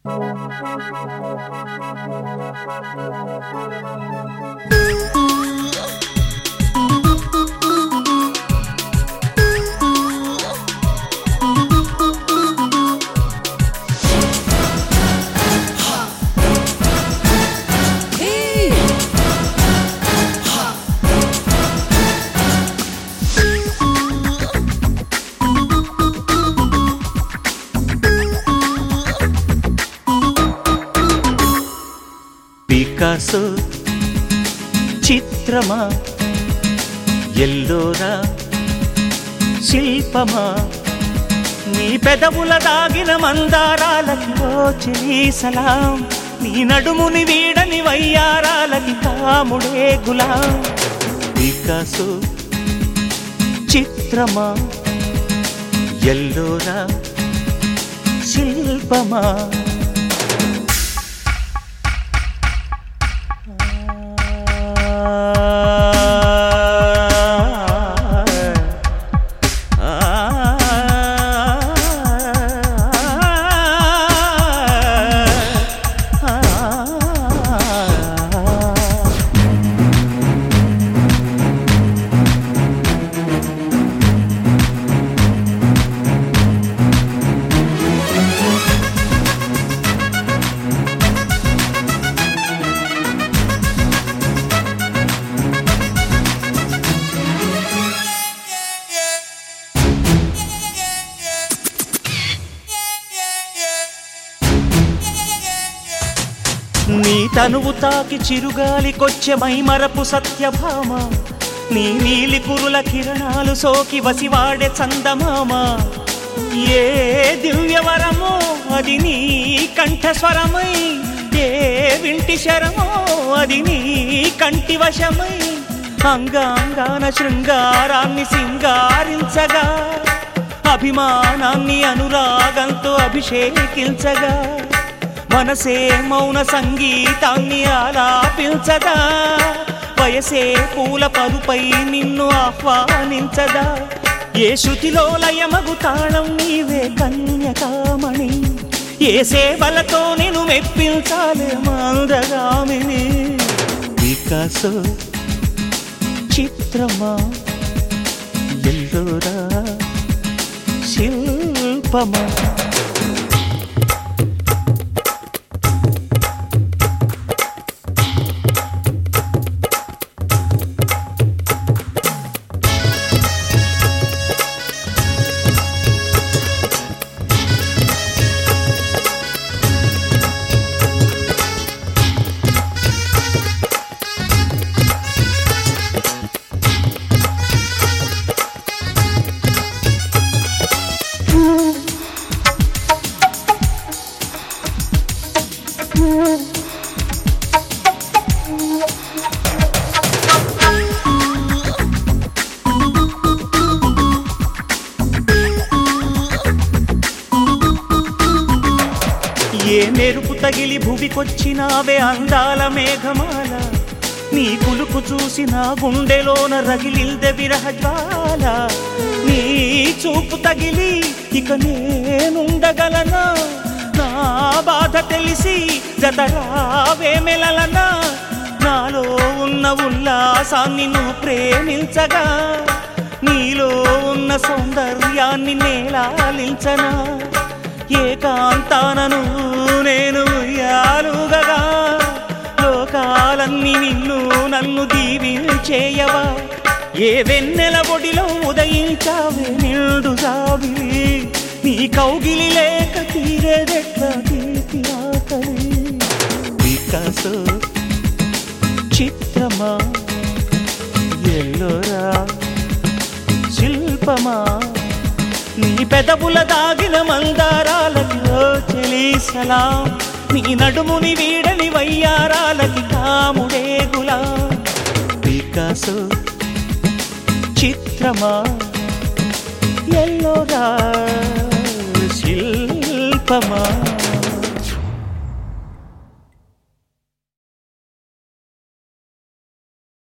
Picasso చిత్రమా, ఎల్లోరా శిల్పమా, నీ పెదవుల దాగిన మందారాలకి ఓ చెలి సలాం, నీ నడుముని వీడని వయ్యారాలకి కాముడే గులాం. పికాసో చిత్రమా, ఎల్లోరా శిల్పమా, నీ తనువు తాకి చిరుగాలికొచ్చే మైమరపు సత్యభామ, నీ నీలి కురుల కిరణాలు సోకి వసివాడే చందమామ. ఏ దివ్యవరమో అది నీ కంఠస్వరమై, ఏ వింటి శరమో అది నీ కంటి వశమై, అంగాంగాన శృంగారాన్ని సింగారించగా, అభిమానాన్ని అనురాగంతో అభిషేకించగా, మనసే మౌన సంగీతాన్ని ఆలాపించదా, వయసే పూల పరుపై నిన్ను ఆహ్వానించదా. ఏ శృతిలో లయమగు తాళం నీవే కన్యకామణి, ఏ సేవలతో నిన్ను మెప్పించాలే మందగామిని. పికాసో చిత్రమా, ఎల్లోరా శిల్పమా. ఏ మెరుపు తగిలి భువికొచ్చినావే అందాల మేఘమాల, నీ కులుకు చూసి నా గుండెలోన రగిలిల్దె విరహజ్వాల. నీ చూపు తగిలి ఇక నేనుండగలనా, నా బాధ తెలిసి జతరావే మెలలనా. నాలో ఉన్న ఉల్లాసాన్ని నువ్వు ప్రేమించగా, నీలో ఉన్న సౌందర్యాన్ని నేలాలించనా. ఏకాంతానను నేను ఉయ్యాలుగగా, లోకాలన్నీ నిన్ను నన్ను దీవించేయవా. ఏ వెన్నెల ఒడిలో ఉదయించావే నిండు జాబిలి, నీ కౌగిలి లేక తీరేదెట్లా తీపి ఆకలి. పికాసో చిత్రమా, ఎల్లోరా శిల్పమా, నీ పెదవుల దాగిన మందారాలకి ఓ చెలి సలాం, నీ నడుముని వీడని వయ్యారాలకి కాముడే గులాం. పికాసో చిత్రమా, ఎల్లోరా శిల్పమా.